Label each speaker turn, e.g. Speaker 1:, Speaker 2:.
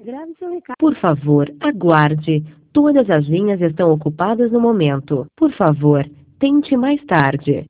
Speaker 1: Grave seu recado. Por favor, aguarde. Todas as linhas estão ocupadas no momento. Por favor, tente mais tarde.